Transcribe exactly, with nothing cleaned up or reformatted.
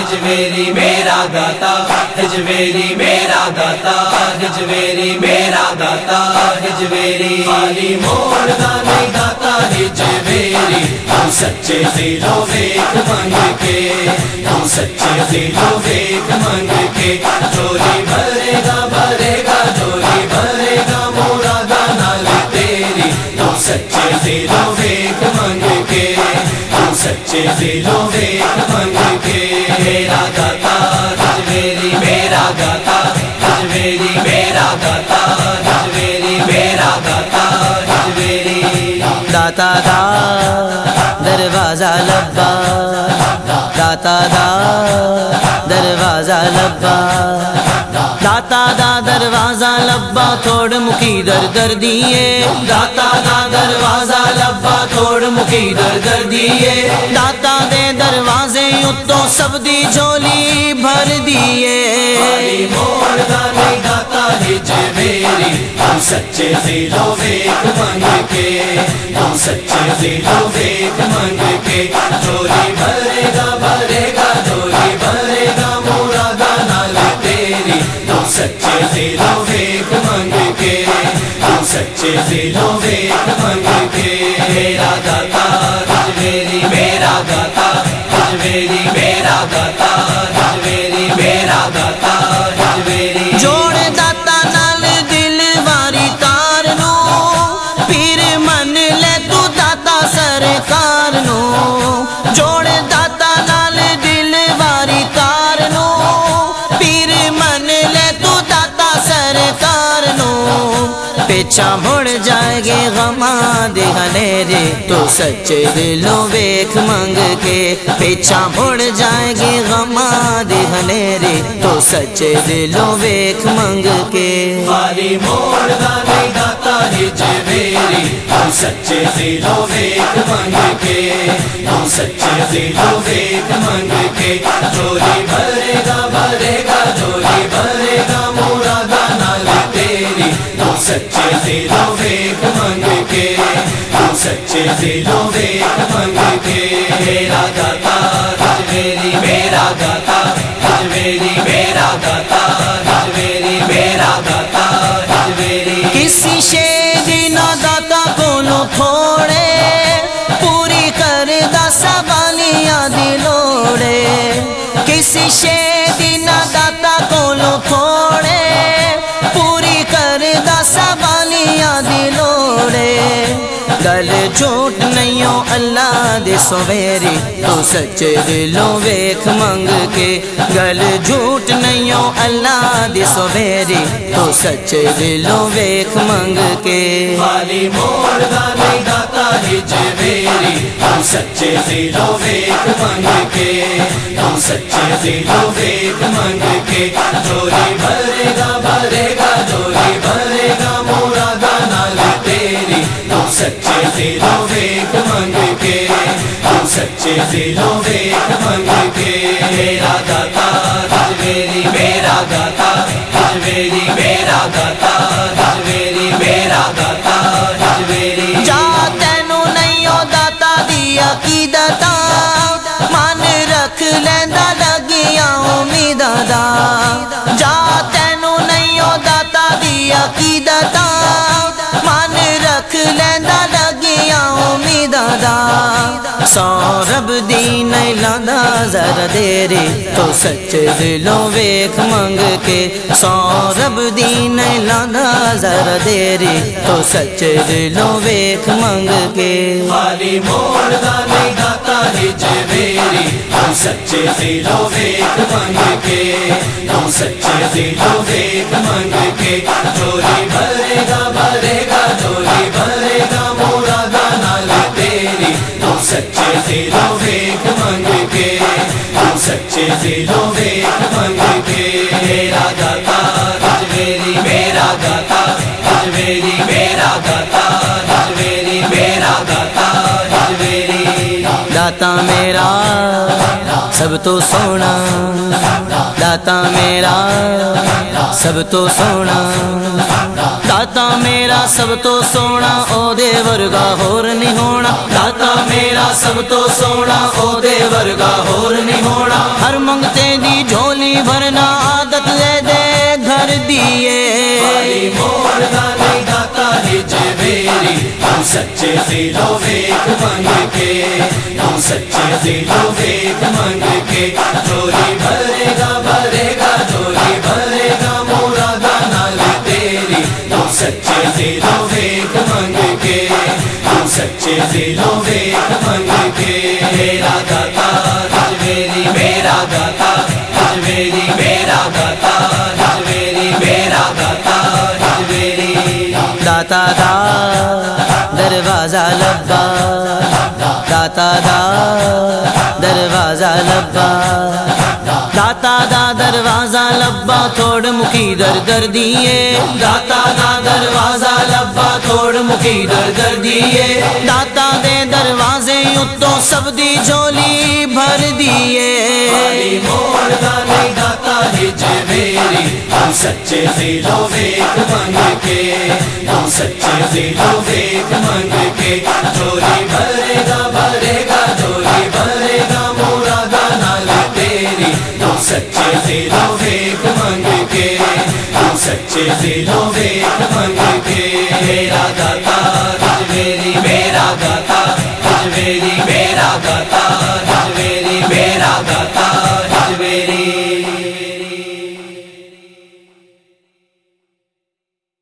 ہجویری میرا داتا ہجویری میرا داتا ہجویری میرا داتا ہجویری خالی موڑ دا نہیں داتا ہجویری ہم سچے دلوں ویک منگ کے ہم سچے دلوں ویک منگ کے جھولی بھرے گا بھرے گا جھولی بھرے گا مرادا نال تیری ہم سچے دلوں ویک منگ کے ہم سچے دلوں ویک منگ کے میرا داتا ہجویری میرا داتا ہجویری میرا داتا ہجویری میرا داتا ہجویری داتا دا دروازہ لبا داتا دا دروازہ لبا داتا دا دروازہ لبا تھوڑ مکی در در دیے داتا دا دروازہ لبا تھوڑ مکی در در دیے داتا دے دروازے اتوں سب دی جھولی بھر دیے موڑ دا نہیں داتا ہجویری ہم سچے دلوں ویک منگ کے ہم سچے دلوں ویک منگ کے جھولی بھرے گا بھرے گا جھولی بھرے گا مرادا نال تیری ہم سچے دلوں ویک منگ کے ہم سچے دلوں ویک منگ کے میرا داتا ہجویری میرا داتا ہجویری میرا داتا ہجویری میرا داتا ہجویری جوڑ داتا نال دل واری تار نو پیر من لے تو داتا سرکار نو جوڑ داتا نال دل واری تار نو پیر من لے تو داتا سرکار نو پیچھا مڑ جائے گے غماں دے ہنیرے تو سچے دلوں ویک منگ کے پیچھا مڑ جائے گے غماں دے ہنیرے تو سچے دلوں ویک منگ کے خالی موڑ دا نہیں داتا ہجویری ہم سچے دلوں ویک منگ کے ہم سچے دلوں ویک منگ کے جھولی بھرے گا بھرے گا جھولی بھرے گا مرادا نال تیری ہم سچے دلوں ویک منگ کے ہم سچے دلوں ویک منگ کے میرا داتا ہجویری میرا داتا ہجویری میرا داتا ہجویری میرا داتا ہجویری کسی شے دی نہ داتا کولو تھوڑے پوری کر دا سوالیاں دی لوڑے کسی شے دی نہ داتا کولو تھوڑے پوری کر دا سوالیاں دی لوڑے گل جھوٹ نہیں ہو اللہ دے سویری تو سچے دلوں ویک منگ کے گل جھوٹ نہیں ہو اللہ دے سویری تو سچے دلوں ویک منگ کے خالی موڑ دا نہیں داتا ہجویری ہم سچے دلوں ویک منگ کے ہم سچے دلوں ویک منگ کے جھولی بھرے گا بھرے گا جھولی بھرے گا مرادا نال تیری ہم سچے دلوں ویک منگ کے ہم سچے دلوں ویک منگ کے میرا داتا ہجویری میرا داتا ہجویری میرا داتا ہجویری میرا داتا ہجویری جا تینوں نہیں ہو داتا دی عقیدت من رکھ لیندا لگیاں امیداں دا جا تینوں نہیں ہو داتا دی عقیدت من رکھ لیندا لگیاں امیداں دا سورب دی نہیں لاندا ذرا دیرے تو سچے دلوں ویک منگ کے سورب دی نہیں لاندا ذرا دیرے تو سچے دلوں ویک منگ کے خالی موڑ دا نہیں داتا ہجویری ہم سچے دلوں ویک منگ کے ہم سچے دلوں ویک منگ کے جھولی بھرے گا بھرے گا جھولی بھرے گا مرادا نال تیری ہم سچے دلوں ویک منگ کے ہم سچے دلوں ویک منگ کے میرا داتا ہجویری میرا داتا ہجویری میرا داتا ہجویری میرا داتا ہجویری داتا میرا سب تو سونا داتا میرا سب تو سونا داتا میرا سب تو سونا او دے ورگا ہور نہیں ہونا داتا میرا سب تو سونا او دے ورگا ہور نہیں ہونا ہر منگتے بھرنا عادت لے دے گھر دیے خالی موڑنا نہیں داتا ہج میری ہم سچے دلوں ویک منگ کے ہم سچے دلوں ویک منگ کے جھولی بھرے گا بھرے گا جھولی بھرے گا مرادا نال تیری ہم سچے دلوں ویک منگ کے ہم سچے دلوں ویک منگ کے میرا داتا ہج میری میرا داتا ہج میری میرا داتا ہج میری میرا داتا ہج میری داتا دا دروازہ لبا داتا دا دروازہ لبا داتا دا دروازہ لبا توڑ مکی در در دیے داتا دا دروازہ لبا توڑ مکی در در دیے داتا دے دروازے اتوں سب دی جھولی بھر دیے خالی موڑنا نہیں داتا ہج میری ہم سچے دلوں ویک منگ کے ہم سچے دلوں ویک منگ کے جھولی بھرے گا بھرے گا جھولی بھرے گا مرادا نال تیری ہم سچے دلوں ویک منگ کے ہم سچے دلوں ویک منگ کے میرا داتا ہج میری میرا داتا ہج میری